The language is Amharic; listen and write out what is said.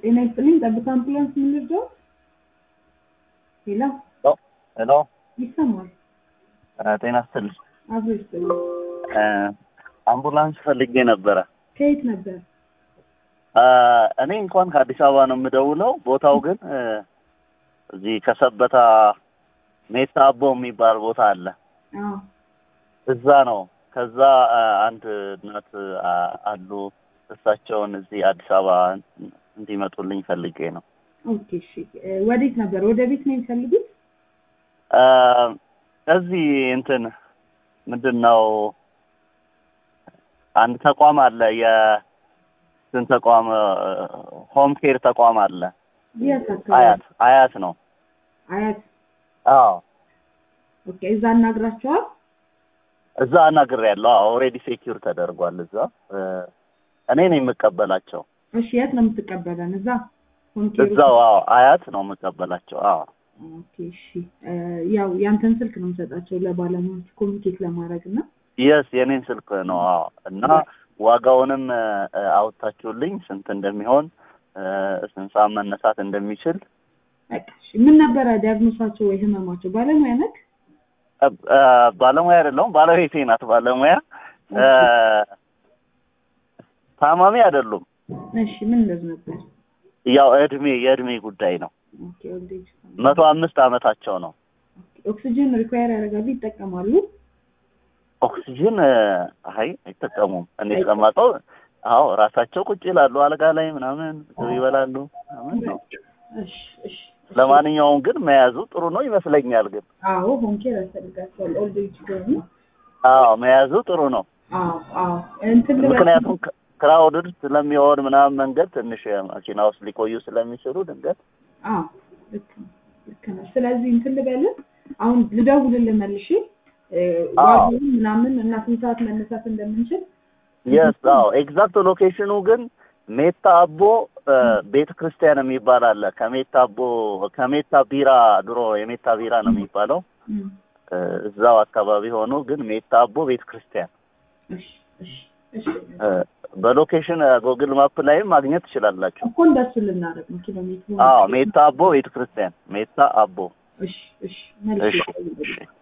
ጤና ይስጥልኝ ጠብታ አምቡላንስ ምን ልርዳው? ሄሎ ይሰማል? ጤና ይስጥልኝ። አብሮ ይስጥልኝ። አምቡላንስ ፈልጌ ነበረ። ከየት ነበር? እኔ እንኳን ከአዲስ አበባ ነው የምደውለው። ቦታው ግን እዚህ ከሰበታ ሜታ አቦ የሚባል ቦታ አለ። እዛ ነው። ከዛ አንድ እናት አሉ እሳቸውን እዚህ አዲስ አበባ እንዲመጡልኝ ፈልጌ ነው። ኦኬ እሺ። ወዴት ነበር? ወደ ቤት ነው የሚፈልጉት? እዚህ እንትን ምንድነው አንድ ተቋም አለ የስንት ተቋም ሆም ኬር ተቋም አለ። አያት ነው። አያት? አዎ። ኦኬ እዛ እናግራቸዋል? እዛ አናግሬያለሁ። ኦልሬዲ ሴኩር ተደርጓል እዛ። እኔ ነኝ የምቀበላቸው። እሺ የት ነው የምትቀበለን? እዛ ሆም ኬር? እዛው አያት ነው የምቀበላቸው። ኦኬ እሺ። ያው ያንተን ስልክ ነው የምሰጣቸው ለባለሙያዎች ኮሚኒኬት ለማድረግና የስ የኔን ስልክ ነው። እና ዋጋውንም አውጣችሁልኝ ስንት እንደሚሆን ስንት ሰዓት መነሳት እንደሚችል። እሺ ምን ነበር ዲያግኖሳቸው ወይ ህመማቸው? ባለሙያ ነክ? ባለሙያ አይደለም፣ ባለቤቴ ናት ባለሙያ። ታማሚ አይደሉም። እሺ ምን እንደዚህ ነበር? ያው የእድሜ ጉዳይ ነው። ኦኬ ኦልዴጅ 105 አመታቸው ነው። ኦክሲጅን ሪኳየር ያደርጋሉ? ይጠቀማሉ? ኦክሲጅን አይጠቀሙም። እኔ ተቀማጠው ራሳቸው ቁጭ ይላሉ አልጋ ላይ ምናምን ይበላሉ ምናምን ነው። እሺ ለማንኛውም ግን መያዙ ጥሩ ነው ይመስለኛል። ግን ሆም ኬር ያስፈልጋቸዋል ኦልዴጅ ደግሞ። መያዙ ጥሩ ነው። ምክንያቱም ክራውድድ ስለሚሆን ምናምን መንገድ ትንሽ መኪና ውስጥ ሊቆዩ ስለሚችሉ ድንገት። ልክ ነው። ስለዚህ ልበልህ አሁን ልደውልልህ መልሼ ዋጋውን ምናምን እና ስንት ሰዓት መነሳት እንደምንችል። ኤግዛክት ሎኬሽኑ ግን ሜታ አቦ ቤተ ክርስቲያን የሚባል አለ። ከሜታ ቢራ ድሮ የሜታ ቢራ ነው የሚባለው። እዛው አካባቢ ሆኖ ግን ሜታ አቦ ቤተ ክርስቲያን። እሺ በሎኬሽን ጎግል ማፕ ላይም ማግኘት ትችላላችሁ እኮ። እንደሱ ልናደርግ ነው ኪሎ ሜትሩ። ሜታ አቦ ቤተ ክርስቲያን ሜታ አቦ። እሺ መልሼ